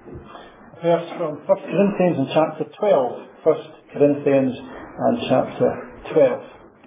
verse from 1 Corinthians in chapter 12. 1 Corinthians and chapter 12.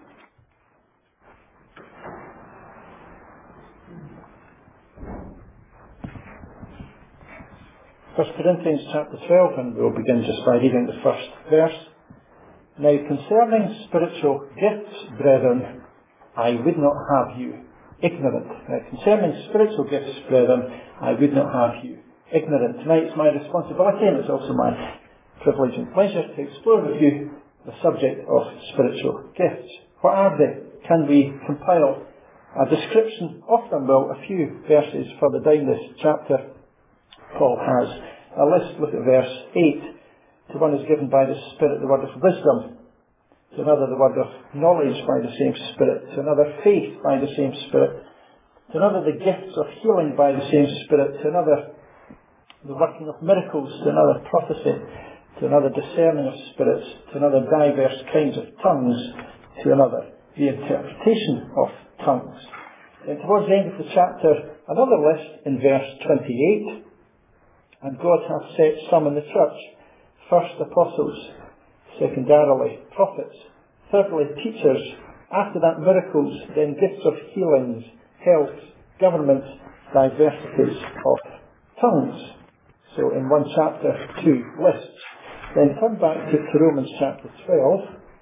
First Corinthians chapter 12, and we'll begin just by reading the first verse. Now concerning spiritual gifts, brethren, I would not have you ignorant. Now concerning spiritual gifts, brethren, I would not have you ignorant. Tonight it's my responsibility, and it's also my privilege and pleasure to explore with you the subject of spiritual gifts. What are they? Can we compile a description of them? Well, a few verses further down this chapter, Paul has a list. Look at verse 8. To one is given by the Spirit the word of wisdom, to another the word of knowledge by the same Spirit, to another faith by the same Spirit, to another the gifts of healing by the same Spirit, to another the working of miracles, to another prophecy, to another discerning of spirits, to another diverse kinds of tongues, to another the interpretation of tongues. And towards the end of the chapter, another list in verse 28. And God hath set some in the church, first apostles, secondarily prophets, thirdly teachers, after that miracles, then gifts of healings, health, governments, diversities of tongues. So in one chapter, two lists. Then turn back to Romans chapter 12.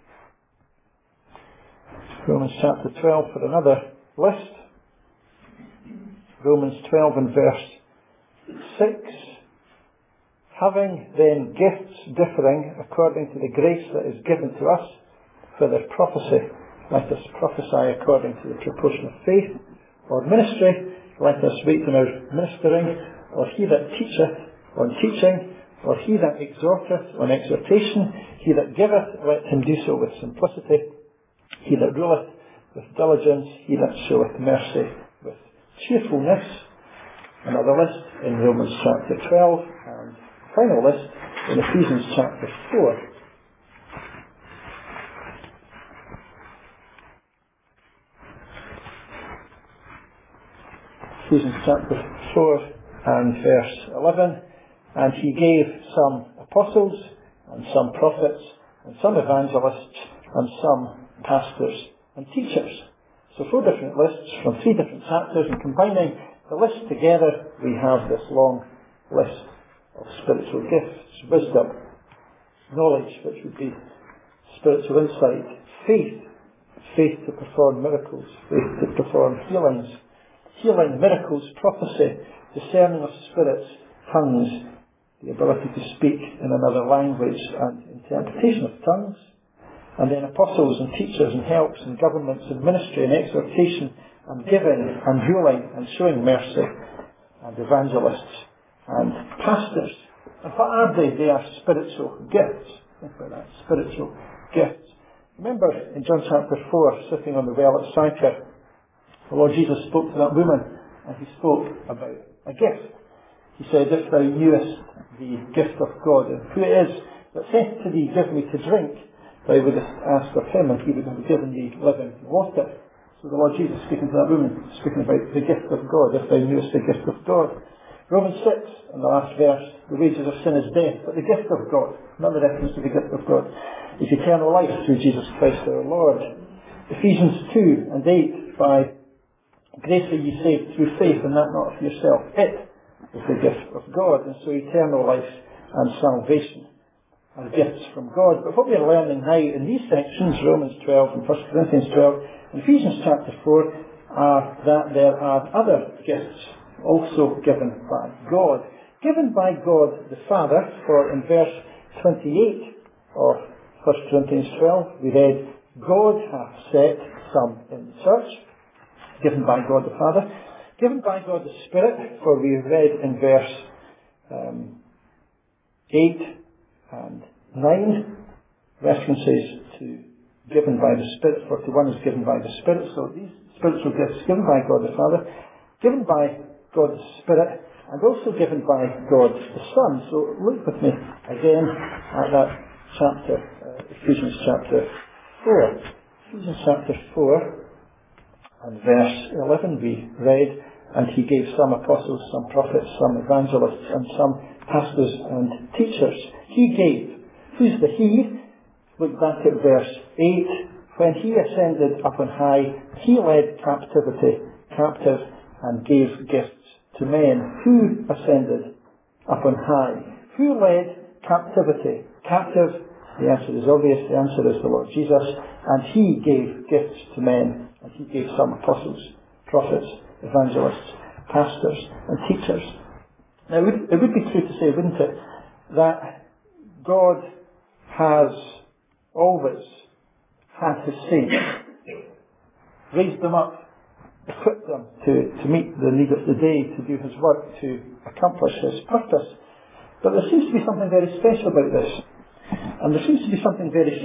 Romans chapter 12 for another list. Romans 12 and verse 6. Having then gifts differing according to the grace that is given to us, whether prophecy, let us prophesy according to the proportion of faith, or ministry, let us wait on our ministering, or he that teacheth on teaching, or he that exhorteth on exhortation, he that giveth, let him do so with simplicity, he that ruleth with diligence, he that showeth mercy with cheerfulness. Another list in Romans chapter 12, and final list in Ephesians chapter 4. Ephesians chapter 4 and verse 11. And he gave some apostles, and some prophets, and some evangelists, and some pastors and teachers. So 4 different lists from 3 different chapters, and combining the lists together, we have this long list of spiritual gifts: wisdom, knowledge, which would be spiritual insight, faith to perform miracles, faith to perform healing, miracles, prophecy, discerning of spirits, tongues, the ability to speak in another language, and interpretation of tongues, and then apostles and teachers and helps and governments and ministry and exhortation and giving and ruling and showing mercy, and evangelists and pastors. And what are they? They are spiritual gifts. Think about that. Spiritual gifts. Remember in John chapter 4, sitting on the well at Sychar, the Lord Jesus spoke to that woman, and he spoke about a gift. He said, if thou knewest the gift of God, and who it is that saith to thee, give me to drink, thou wouldst ask of him, and he would have given thee living water. So the Lord Jesus speaking to that woman, speaking about the gift of God, if thou knewest the gift of God. Romans 6, in the last verse, the wages of sin is death, but the gift of God, another reference to the gift of God, is eternal life through Jesus Christ our Lord. Ephesians 2 and 8, by grace are ye saved through faith, and that not of yourself. It is the gift of God, and so eternal life and salvation are gifts from God. But what we are learning now in these sections, Romans 12 and 1 Corinthians 12, and Ephesians chapter 4, are that there are other gifts also given by God. Given by God the Father, for in verse 28 of 1 Corinthians 12, we read, God hath set some in the church. Given by God the Father. Given by God the Spirit, for we read in verse 8 and 9, references to given by the Spirit, for to one is given by the Spirit. So these spiritual gifts given by God the Father, given by God the Spirit, and also given by God the Son. So look with me again at that chapter, Ephesians chapter 4. Ephesians chapter 4 and verse 11 we read, and he gave some apostles, some prophets, some evangelists, and some pastors and teachers. He gave. Who's the he? Look back at verse 8. When he ascended up on high, he led captivity captive and gave gifts to men. Who ascended up on high? Who led captivity captive? The answer is obvious. The answer is the Lord Jesus. And he gave gifts to men. And he gave some apostles, prophets, evangelists, pastors, and teachers. Now, it would be true to say, wouldn't it, that God has always had his saints, raised them up, equipped them to meet the need of the day, to do his work, to accomplish his purpose. But there seems to be something very special about this. And there seems to be something very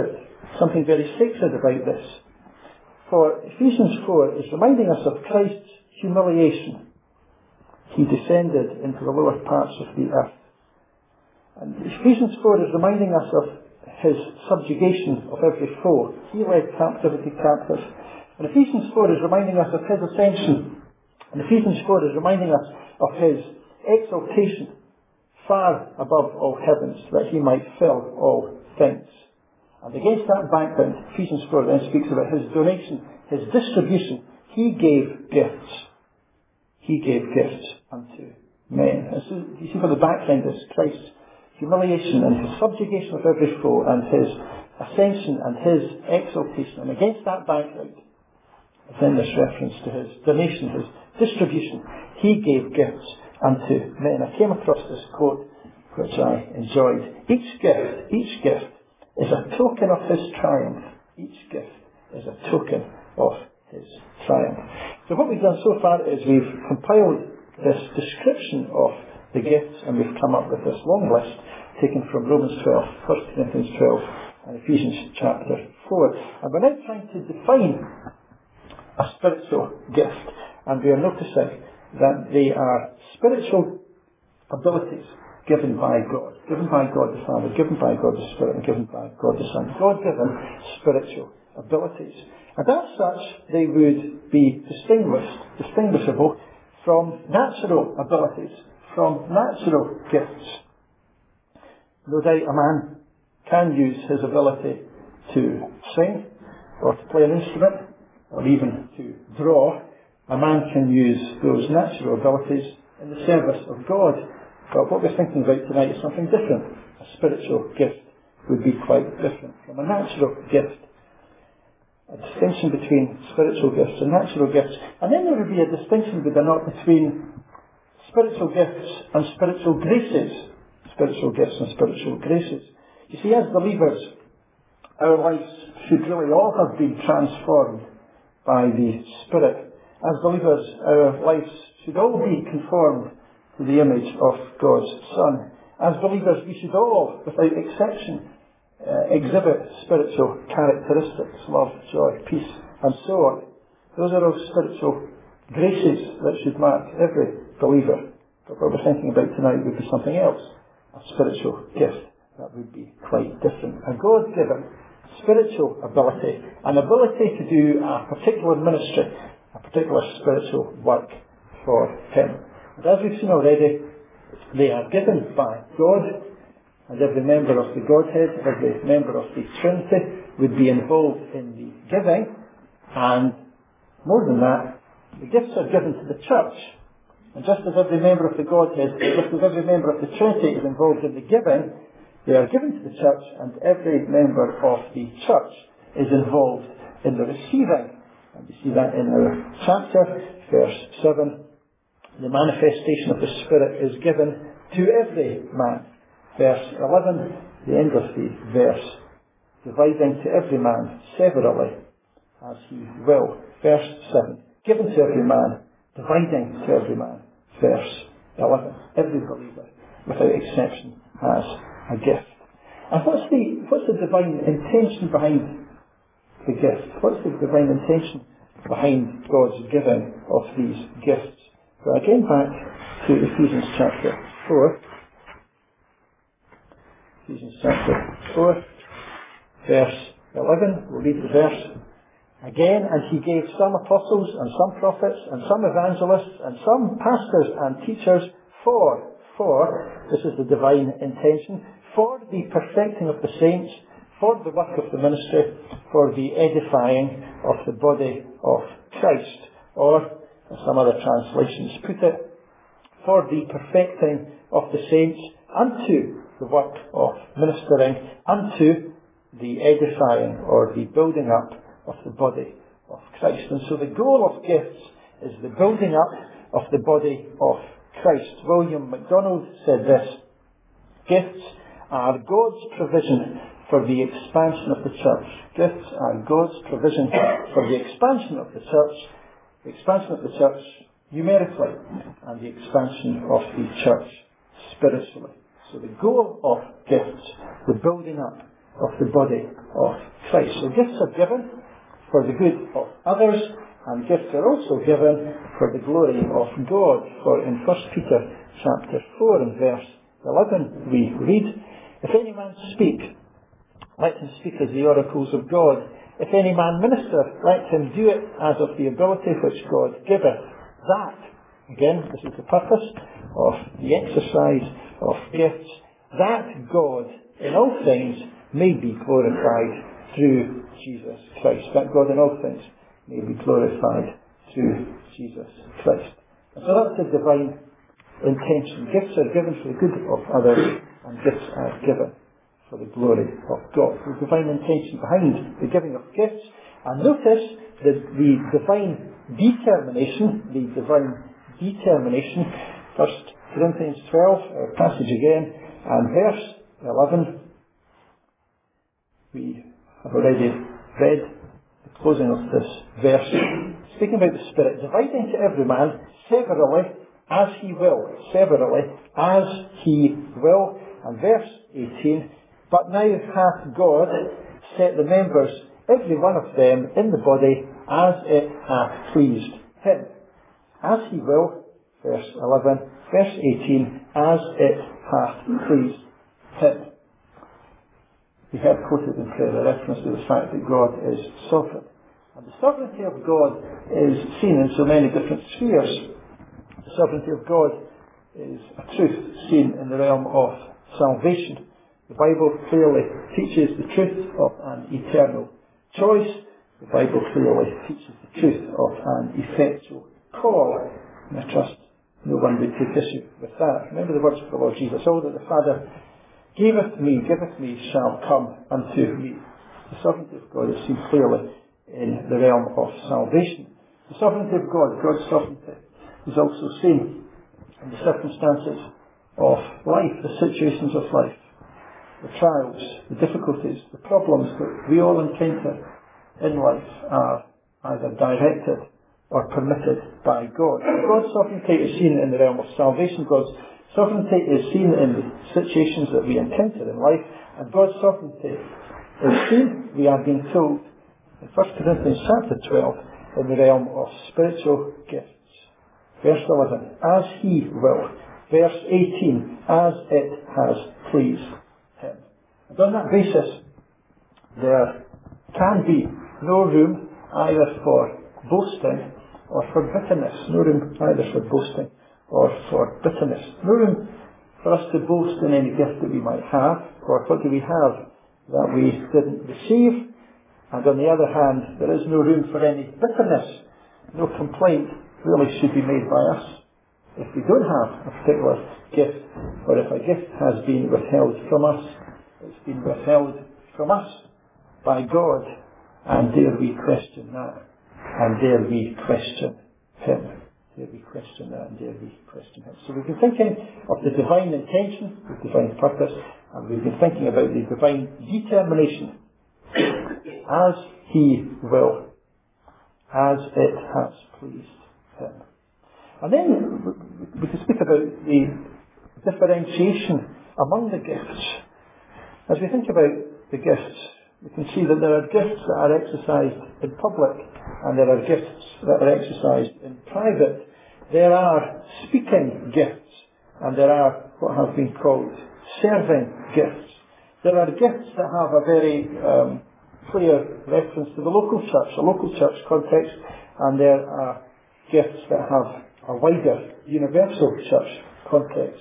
sacred about this. For Ephesians 4 is reminding us of Christ's humiliation. He descended into the lower parts of the earth. And Ephesians 4 is reminding us of his subjugation of every foe. He led captivity captive. And Ephesians 4 is reminding us of his ascension. And Ephesians 4 is reminding us of his exaltation far above all heavens, that he might fill all things. And against that background, Ephesians 4 then speaks about his donation, his distribution. He gave gifts. He gave gifts unto men. And so you see what the background is: Christ's humiliation and his subjugation of every foe, and his ascension and his exaltation. And against that background, then this reference to his donation, his distribution. He gave gifts unto men. I came across this quote which I enjoyed. Each gift is a token of his triumph. Each gift is a token of his triumph. So what we've done so far is we've compiled this description of the gifts, and we've come up with this long list taken from Romans 12, 1 Corinthians 12, and Ephesians chapter 4. And we're now trying to define a spiritual gift, and we are noticing that they are spiritual abilities given by God the Father, given by God the Spirit, and given by God the Son. God-given spiritual abilities. And as such, they would be distinguishable from natural abilities, from natural gifts. No doubt a man can use his ability to sing, or to play an instrument, or even to draw. A man can use those natural abilities in the service of God. But what we're thinking about tonight is something different. A spiritual gift would be quite different from a natural gift. A distinction between spiritual gifts and natural gifts. And then there would be a distinction, would there not, between spiritual gifts and spiritual graces. Spiritual gifts and spiritual graces. You see, as believers, our lives should really all have been transformed by the Spirit. As believers, our lives should all be conformed to the image of God's Son. As believers, we should all, without exception, exhibit spiritual characteristics: love, joy, peace, and so on. Those are all spiritual graces that should mark every believer. But what we're thinking about tonight would be something else. A spiritual gift that would be quite different. A God-given spiritual ability. An ability to do a particular ministry, a particular spiritual work for Him. And as we've seen already, they are given by God, and every member of the Godhead, every member of the Trinity would be involved in the giving, and more than that, the gifts are given to the church. And just as every member of the Godhead, just as every member of the Trinity is involved in the giving, they are given to the church, and every member of the church is involved in the receiving. And we see that in our chapter, verse 7. The manifestation of the Spirit is given to every man. Verse 11, the end of the verse, dividing to every man severally as he will. Verse 7, given to every man, dividing to every man. Verse 11, every believer, without exception, has a gift. And what's the divine intention behind the gift? What's the divine intention behind God's giving of these gifts? Well, again back to Ephesians chapter 4. Ephesians chapter 4, verse 11. We'll read the verse Again, and he gave some apostles and some prophets and some evangelists and some pastors and teachers for, this is the divine intention, for the perfecting of the saints, for the work of the ministry, for the edifying of the body of Christ. Or, as some other translations put it, for the perfecting of the saints unto the work of ministering, unto the edifying or the building up of the body of Christ. And so the goal of gifts is the building up of the body of Christ. William MacDonald said this: gifts are God's provision for the expansion of the church. Gifts are God's provision for the expansion of the church numerically, and the expansion of the church spiritually. So the goal of gifts, the building up of the body of Christ. So gifts are given for the good of others, and gifts are also given for the glory of God. For in 1 Peter chapter 4 and verse 11 we read, if any man speak, let him speak as the oracles of God. If any man minister, let him do it as of the ability which God giveth. That, again, this is the purpose of the exercise of gifts, that God in all things may be glorified through Jesus Christ. That God in all things may be glorified through Jesus Christ. And so that's the divine intention. Gifts are given for the good of others, and gifts are given for the glory of God. The divine intention behind the giving of gifts. And notice that the divine determination, 1 Corinthians 12, our passage again, and verse 11, we have already read the closing of this verse, speaking about the Spirit, dividing to every man severally as he will. And verse 18, but now hath God set the members, every one of them, in the body as it hath pleased him. As he will, verse 11, verse 18, as it hath pleased him. We have quoted in prayer a reference to the fact that God is sovereign. And the sovereignty of God is seen in so many different spheres. The sovereignty of God is a truth seen in the realm of salvation. The Bible clearly teaches the truth of an eternal choice. The Bible clearly teaches the truth of an effectual call. And I trust no one would take issue with that. Remember the words of the Lord Jesus: all that the Father giveth me shall come unto me. The sovereignty of God is seen clearly in the realm of salvation. The sovereignty of God, God's sovereignty, is also seen in the circumstances of life, the situations of life, the trials, the difficulties, the problems that we all encounter in life are either directed or permitted by God. God's sovereignty is seen in the realm of salvation. God's sovereignty is seen in the situations that we encounter in life. And God's sovereignty is seen, we are being told, in 1 Corinthians chapter 12, in the realm of spiritual gifts. Verse 11, as he will. Verse 18, as it has pleased him. And on that basis, there can be no room either for boasting or for bitterness. No room either for boasting or for bitterness. No room for us to boast in any gift that we might have, or what do we have that we didn't receive. And on the other hand, there is no room for any bitterness. No complaint really should be made by us if we don't have a particular gift, or if a gift has been withheld from us. It's been withheld from us by God, and dare we question that, and dare we question him. Dare we question that, and dare we question him. So we've been thinking of the divine intention, the divine purpose, and we've been thinking about the divine determination. As he will, as it has pleased him. And then we can speak about the differentiation among the gifts. As we think about the gifts, we can see that there are gifts that are exercised in public, and there are gifts that are exercised in private. There are speaking gifts, and there are what have been called serving gifts. There are gifts that have a very clear reference to the local church, a local church context, and there are gifts that have a wider, universal church context.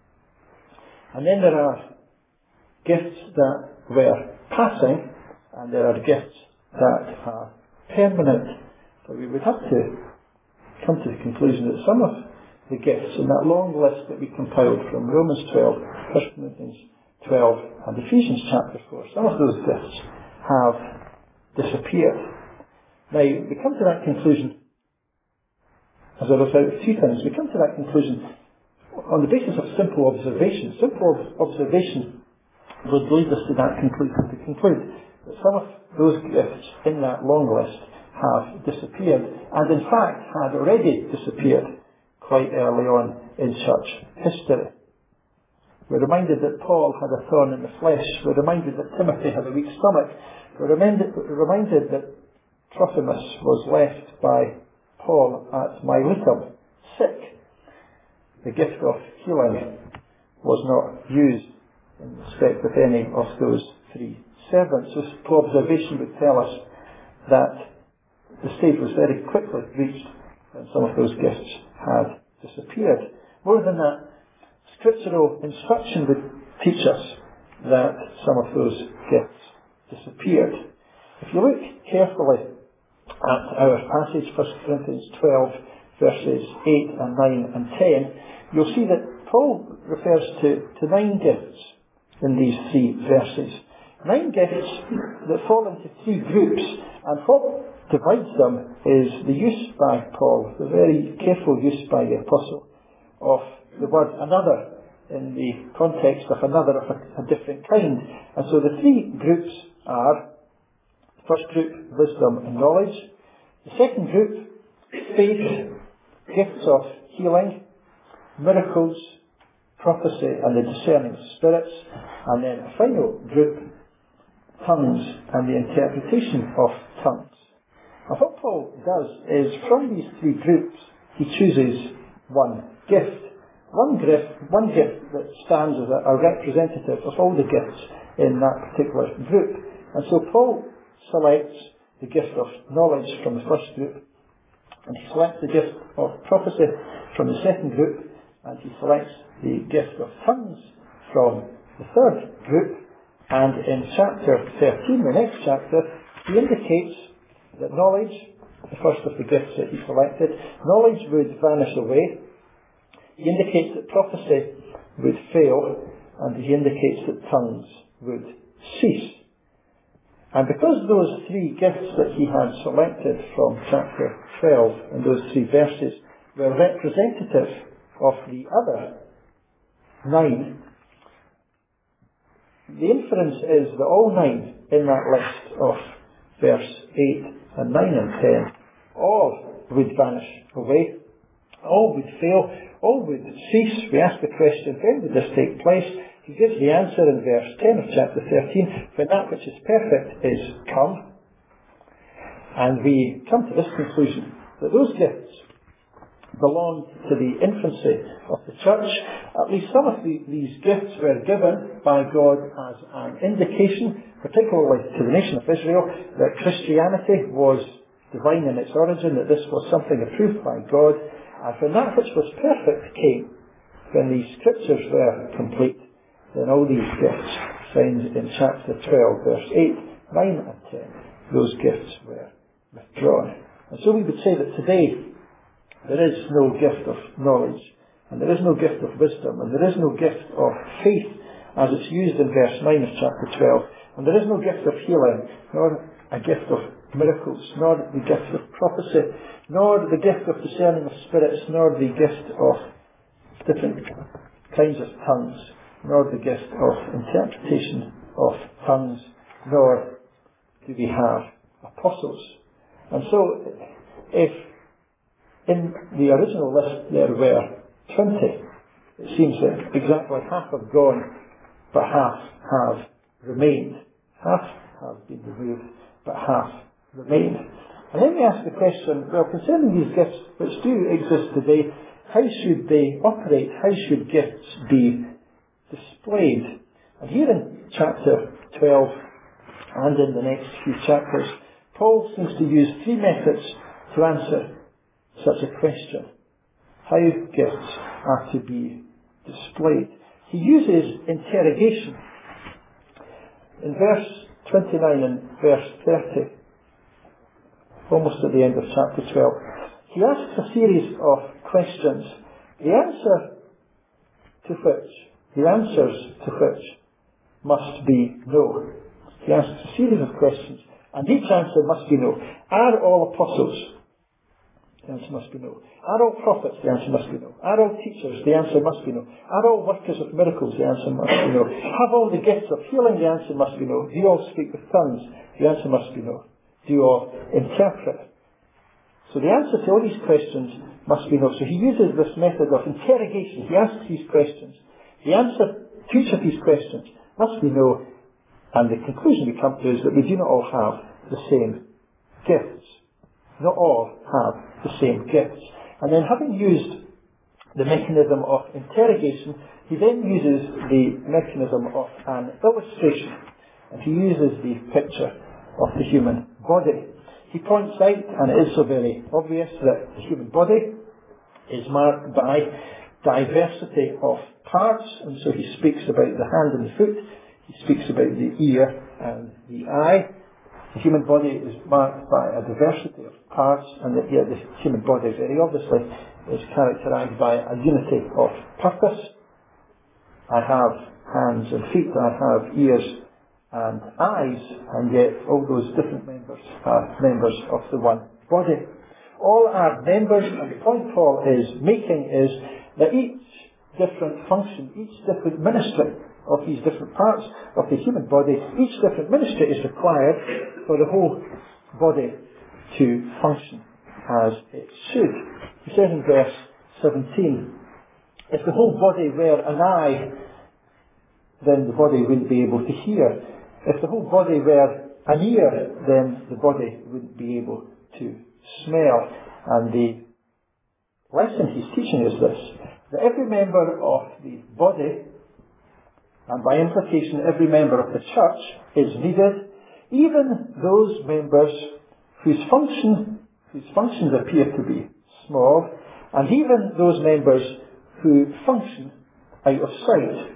And then there are gifts that were passing, and there are gifts that are permanent. But we would have to come to the conclusion that some of the gifts in that long list that we compiled from Romans 12, 1 Corinthians 12 and Ephesians chapter 4, some of those gifts have disappeared. Now, we come to that conclusion as a result of two things. We come to that conclusion on the basis of simple observation. Simple observation would lead us to that conclusion, to conclude that some of those gifts in that long list have disappeared, and in fact had already disappeared quite early on in church history. We're reminded that Paul had a thorn in the flesh. We're reminded that Timothy had a weak stomach. We're reminded that Trophimus was left by Paul at Miletum, sick. The gift of healing was not used in respect of any of those three servants. So simple observation would tell us that the stage was very quickly reached when some of those gifts had disappeared. More than that, scriptural instruction would teach us that some of those gifts disappeared. If you look carefully at our passage, 1 Corinthians 12, verses 8 and 9 and 10, you'll see that Paul refers to 9 gifts in these 3 verses. 9 gifts that fall into 3 groups, and what divides them is the use by Paul, the very careful use by the apostle, of the word another in the context of another of a different kind. And so the 3 groups are, the first group, wisdom and knowledge. The second group, faith, gifts of healing, miracles, prophecy and the discerning of spirits. And then a final group, tongues and the interpretation of tongues. And what Paul does is, from these 3 groups, he chooses one gift. One gift that stands as a representative of all the gifts in that particular group. And so Paul selects the gift of knowledge from the first group, and he selects the gift of prophecy from the second group, and he selects the gift of tongues from the third group. And in chapter 13, the next chapter, he indicates that knowledge, the first of the gifts that he selected, knowledge would vanish away. He indicates that prophecy would fail, and he indicates that tongues would cease. And because those 3 gifts that he had selected from chapter 12 and those 3 verses were representative of the other 9, the inference is that all 9 in that list of verse 8 and 9 and 10, all would vanish away, all would fail, all would cease. We ask the question, when did this take place? He gives the answer in verse 10 of chapter 13, when that which is perfect is come. And we come to this conclusion, that those gifts belonged to the infancy of the church. At least some of these gifts were given by God as an indication, particularly to the nation of Israel, that Christianity was divine in its origin, that this was something approved by God. And when that which was perfect came, when the scriptures were complete, then all these gifts, found in chapter 12, verse 8, 9 and 10, those gifts were withdrawn. And so we would say that today there is no gift of knowledge, and there is no gift of wisdom, and there is no gift of faith, as it's used in verse 9 of chapter 12, and there is no gift of healing, nor a gift of miracles, nor the gift of prophecy, nor the gift of discerning of spirits, nor the gift of different kinds of tongues, nor the gift of interpretation of tongues, nor do we have apostles. And so, if in the original list there were 20, it seems that exactly half have gone, but half have remained. Half have been removed, but half remain. And then we ask the question, well, concerning these gifts which do exist today, how should they operate? How should gifts be displayed? And here in chapter 12 and in the next few chapters, Paul seems to use three methods to answer such a question: how gifts are to be displayed. He uses interrogation. In verse 29 and verse 30, almost at the end of chapter 12, he asks a series of questions, the answers to which must be no. He asks a series of questions, and each answer must be no. Are all apostles? The answer must be no. Are all prophets? The answer must be no. Are all teachers? The answer must be no. Are all workers of miracles? The answer must be no. Have all the gifts of healing? The answer must be no. Do you all speak with tongues? The answer must be no. Do you all interpret? So the answer to all these questions must be no. So he uses this method of interrogation. He asks these questions. The answer to each of these questions must be no. And the conclusion we come to is that we do not all have the same gifts. Not all have the same gifts. And then, having used the mechanism of interrogation, he then uses the mechanism of an illustration. And he uses the picture of the human body. He points out, and it is so very obvious, that the human body is marked by diversity of parts, and so he speaks about the hand and the foot, he speaks about the ear and the eye. The human body is marked by a diversity of parts, and that here the human body very obviously is characterised by a unity of purpose. I have hands and feet, I have ears and eyes, and yet all those different members are members of the one body. All are members, and the point Paul is making is that each different function, each different ministry of these different parts of the human body, each different ministry is required for the whole body to function as it should. He says in verse 17, if the whole body were an eye, then the body wouldn't be able to hear. If the whole body were an ear, then the body wouldn't be able to smell. And the lesson he's teaching is this: that every member of the body, and by implication every member of the church, is needed, even those members whose functions appear to be small, and even those members who function out of sight.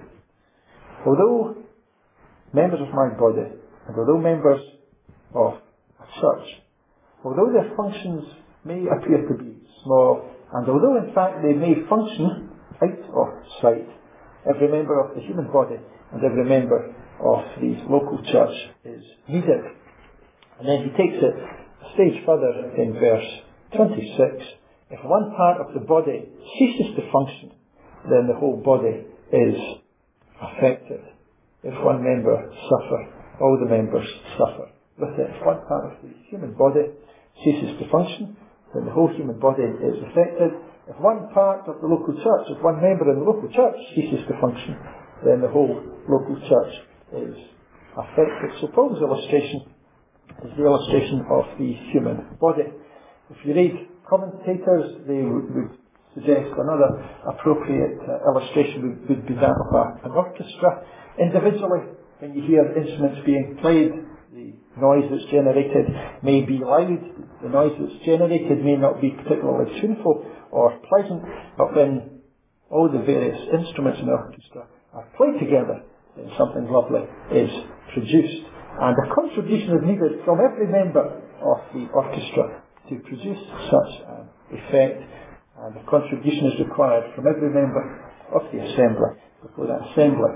Although members of my body, and although members of a church, although their functions may appear to be small, and although in fact they may function out of sight, every member of the human body and every member of the local church is needed. And then he takes it a stage further in verse 26. If one part of the body ceases to function, then the whole body is affected. If one member suffer, all the members suffer with it. If one part of the human body ceases to function, then the whole human body is affected. If one part of the local church, if one member in the local church ceases to function, then the whole local church is affected. So Paul's illustration is the illustration of the human body. If you read commentators, they would suggest another appropriate illustration would be that of an orchestra. Individually, when you hear instruments being played, the noise that's generated may be loud, the noise that's generated may not be particularly tuneful or pleasant, but when all the various instruments in the orchestra are played together, then something lovely is produced. And a contribution is needed from every member of the orchestra to produce such an effect, and a contribution is required from every member of the assembly before that assembly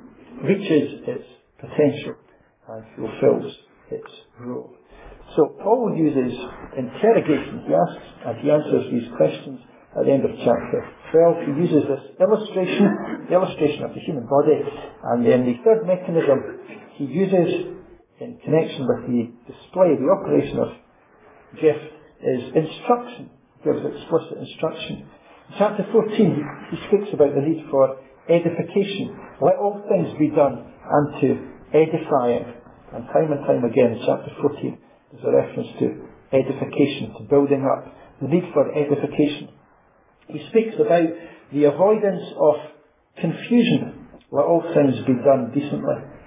reaches its potential and fulfills its role. So Paul uses interrogation. He asks and he answers these questions at the end of chapter 12. He uses this illustration, the illustration of the human body, and then the third mechanism he uses in connection with the display, the operation of gift, is instruction. He gives explicit instruction. In chapter 14, he speaks about the need for edification. Let all things be done unto edifying. And time again in chapter 14, there's a reference to edification, to building up, the need for edification. He speaks about the avoidance of confusion. Let all things be done decently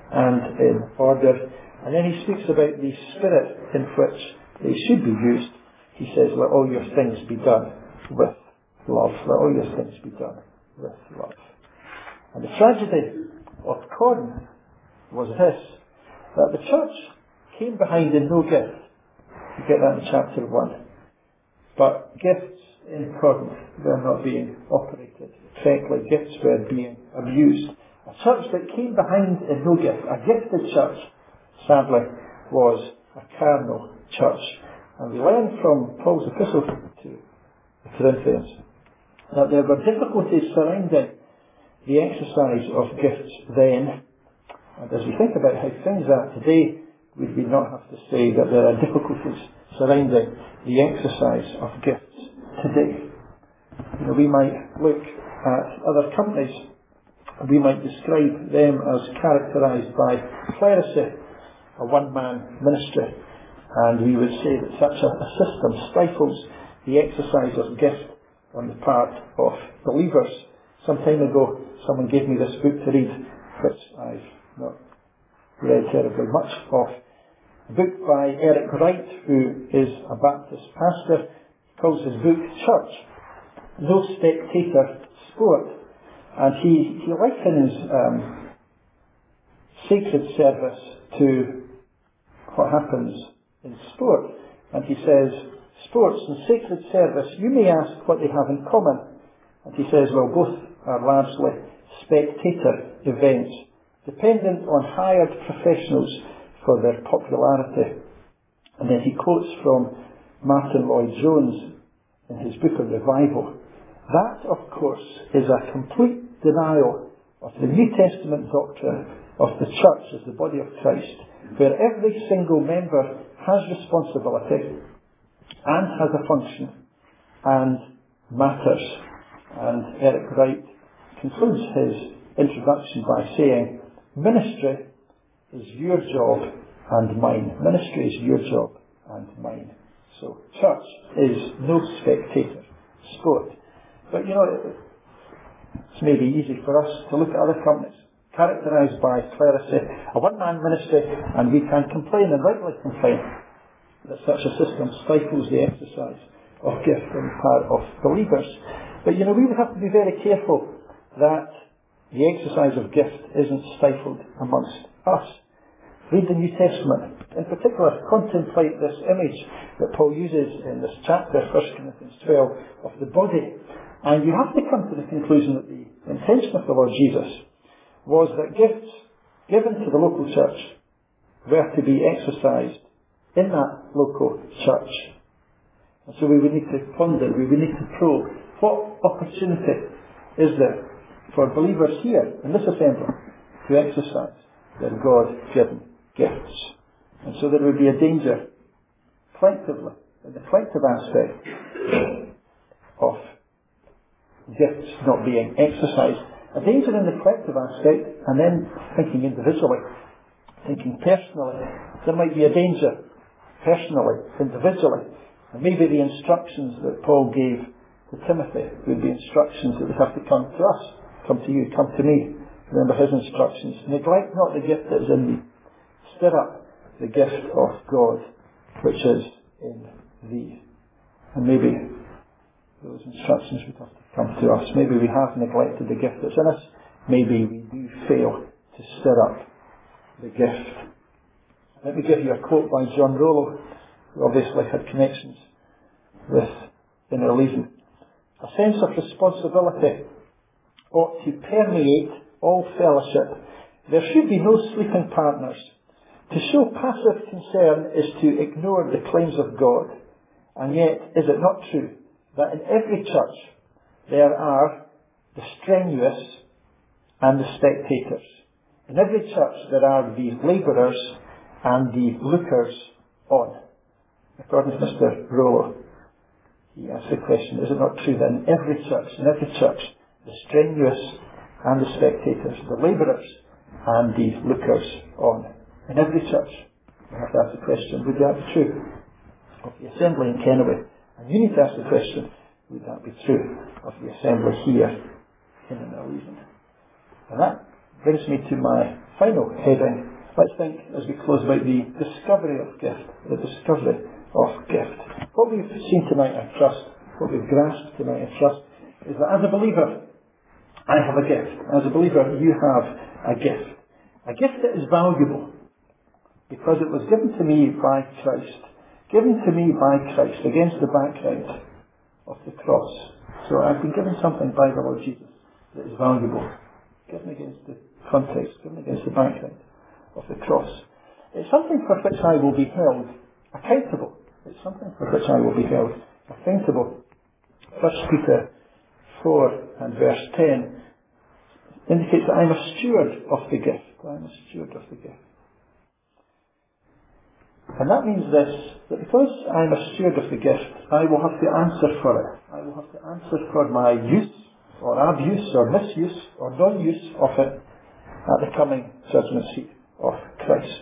and in order. And then he speaks about the spirit in which they should be used. He says, let all your things be done with love. Let all your things be done with love. And the tragedy of Corinth was this, that the church came behind in no gift. You get that in chapter 1. But gifts in Corinth were not being operated correctly. Gifts were being abused. A church that came behind in no gift, a gifted church, sadly, was a carnal church. And we learn from Paul's epistle to the Corinthians that there were difficulties surrounding the exercise of gifts then. And as we think about how things are today, we would not have to say that there are difficulties surrounding the exercise of gifts today. We might look at other companies, we might describe them as characterised by clerisy, a one-man ministry, and we would say that such a system stifles the exercise of gift on the part of believers. Some time ago, someone gave me this book to read, which I've not read terribly much of. A book by Eric Wright, who is a Baptist pastor. He calls his book Church, No Spectator Sport. And he likens sacred service to what happens in sport. And he says, sports and sacred service, you may ask what they have in common. And he says, well, both are largely spectator events, dependent on hired professionals for their popularity. And then he quotes from Martin Lloyd-Jones in his book of Revival. That, of course, is a complete denial of the New Testament doctrine of the church as the body of Christ, where every single member has responsibility and has a function and matters. And Eric Wright concludes his introduction by saying, ministry is your job and mine. Ministry is your job and mine. So, church is no spectator sport. But it's maybe easy for us to look at other companies characterised by clerisy, a one-man ministry, and we can complain, and rightly complain, that such a system stifles the exercise of gift on the part of believers. But we would have to be very careful that the exercise of gift isn't stifled amongst us. Read the New Testament. In particular, contemplate this image that Paul uses in this chapter, 1 Corinthians 12, of the body. And you have to come to the conclusion that the intention of the Lord Jesus was that gifts given to the local church were to be exercised in that local church. And so we would need to ponder, we would need to probe, what opportunity is there for believers here in this assembly to exercise their God-given gifts? And so there would be a danger collectively, in the collective aspect of gifts not being exercised. A danger in the collective aspect, and then thinking individually, thinking personally. There might be a danger personally, individually, and maybe the instructions that Paul gave to Timothy would be instructions that would have to come to us, come to you, come to me. Remember his instructions. Neglect not the gift that is in thee. Stir up the gift of God which is in thee. And maybe those instructions would have to come to us. Maybe we have neglected the gift that's in us. Maybe we do fail to stir up the gift. Let me give you a quote by John Rollo, who obviously had connections with Inner Legion. A sense of responsibility ought to permeate all fellowship. There should be no sleeping partners. To show passive concern is to ignore the claims of God. And yet, is it not true that in every church there are the strenuous and the spectators? In every church there are the labourers and the lookers on. According to Mr. Rollo, he asked the question, is it not true that in every church, the strenuous and the spectators, the labourers and the lookers on? In every church, we have to ask the question, would that be true of the assembly in Kennoway? And you need to ask the question, would that be true of the assembly here in Inner Legion? And that brings me to my final heading, let's think as we close about the discovery of gift. The discovery of gift. What we've seen tonight, I trust, what we've grasped tonight, I trust, is that as a believer, I have a gift. As a believer, you have a gift. A gift that is valuable because it was given to me by Christ. Given to me by Christ against the background of the cross. So I've been given something by the Lord Jesus that is valuable. Given against the context, given against the background of the cross. It's something for which I will be held accountable. It's something for which I will be held accountable. 1 Peter 4 and verse 10 indicates that I'm a steward of the gift. I'm a steward of the gift. And that means this, that because I'm a steward of the gift, I will have to answer for it. I will have to answer for my use, or abuse, or misuse, or non-use of it at the coming judgment seat of Christ.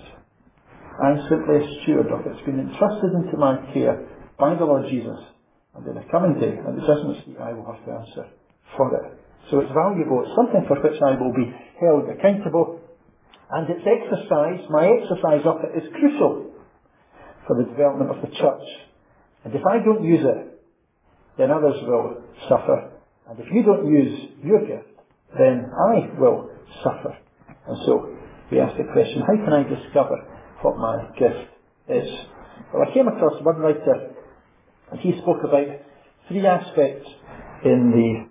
I'm simply a steward of it. It's been entrusted into my care by the Lord Jesus. And in the coming day, at the judgment seat, I will have to answer for it. So it's valuable. It's something for which I will be held accountable. And its exercise, my exercise of it, is crucial for the development of the church. And if I don't use it, then others will suffer. And if you don't use your gift, then I will suffer. And so we ask the question, how can I discover what my gift is? Well, I came across one writer, and he spoke about three aspects in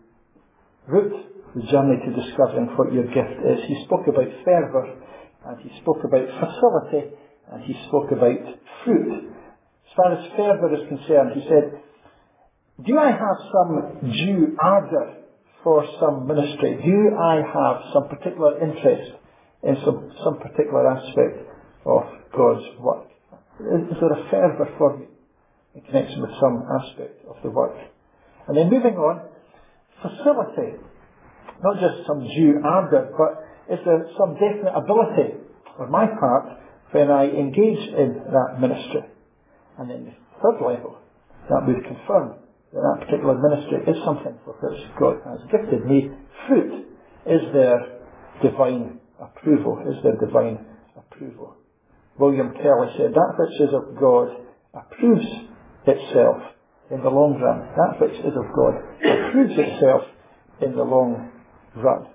the route, the journey to discovering what your gift is. He spoke about fervour, and he spoke about facility, and he spoke about fruit. As far as fervour is concerned, he said, do I have some due ardour for some ministry? Do I have some particular interest in some particular aspect of God's work? Is there a fervour for me in connection with some aspect of the work? And then moving on, facility. Not just some due ardour, but is there some definite ability on my part when I engage in that ministry? And then the third level, that would confirm that that particular ministry is something for which God has gifted me. Fruit. Is there divine approval? Is there divine approval? William Kelly said, that which is of God approves itself in the long run. That which is of God approves itself in the long run.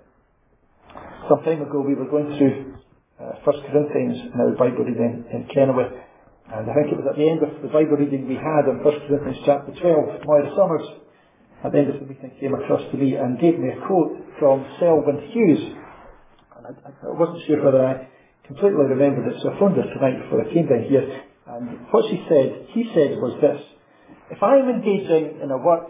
Some time ago we were going through 1 Corinthians in our Bible reading in Kenilworth, and I think it was at the end of the Bible reading we had in 1 Corinthians chapter 12, Moira Summers, at the end of the meeting, came across to me and gave me a quote from Selwyn Hughes. And I wasn't sure whether I completely remembered it, so I phoned her tonight before I came down here. And what he said was this: if I am engaging in a work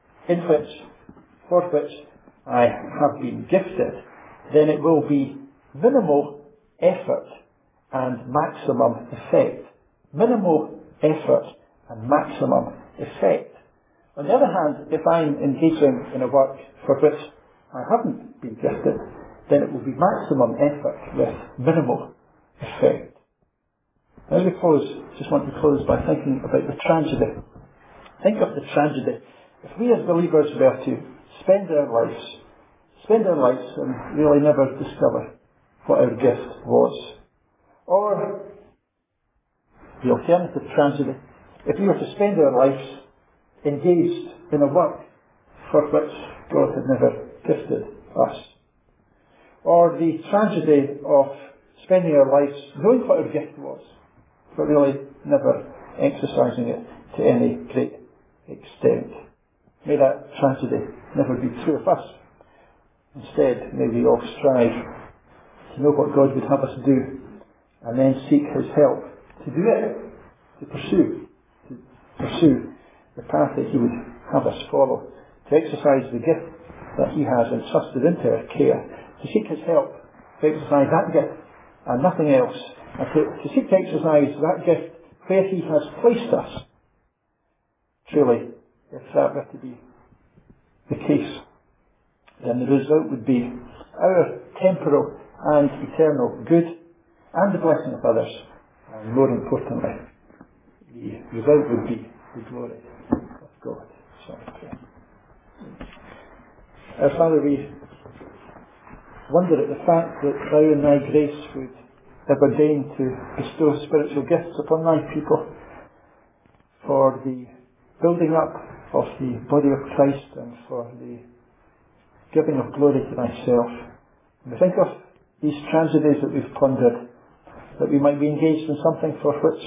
for which I have been gifted, then it will be minimal effort and maximum effect. Minimal effort and maximum effect. On the other hand, if I'm engaging in a work for which I haven't been gifted, then it will be maximum effort with minimal effect. As we close, just want to close by thinking about the tragedy. Think of the tragedy. If we as believers were to spend our lives and really never discover what our gift was. Or the alternative tragedy, if we were to spend our lives engaged in a work for which God had never gifted us. Or the tragedy of spending our lives knowing what our gift was, but really never exercising it to any great extent. May that tragedy never be true of us. Instead, may we all strive to know what God would have us do, and then seek His help to do it, to pursue the path that He would have us follow, to exercise the gift that He has entrusted into our care, to seek His help to exercise that gift and nothing else, and to seek to exercise that gift where He has placed us. Truly, if that were to be the case, then the result would be our temporal and eternal good and the blessing of others, and more importantly, the result would be the glory of God. So I pray. Our Father, we wonder at the fact that thou in thy grace would ever deign to bestow spiritual gifts upon thy people for the building up of the body of Christ and for the giving of glory to thyself. And we think of these tragedies that we've pondered, that we might be engaged in something for which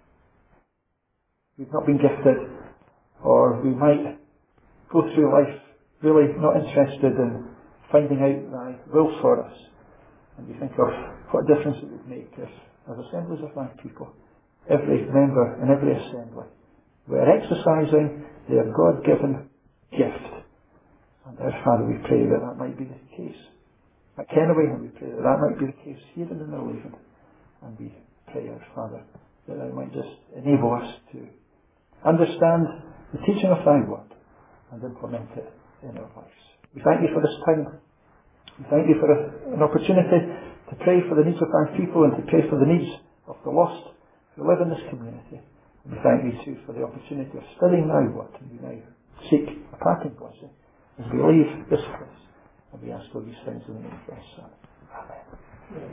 we've not been gifted, or we might go through life really not interested in finding out thy will for us. And we think of what a difference it would make if, as assemblies of thy people, every member in every assembly were exercising their God-given gift. And our Father, we pray that that might be the case at Kennoway, and we pray that that might be the case here in the Millhaven. And we pray, our Father, that thou might just enable us to understand the teaching of thy word and implement it in our lives. We thank you for this time. We thank you for an opportunity to pray for the needs of thy people and to pray for the needs of the lost who live in this community. And we thank you too for the opportunity of studying thy word, and we now seek a parting blessing as we leave this place. And we ask all these things in the name of thy Son. Amen.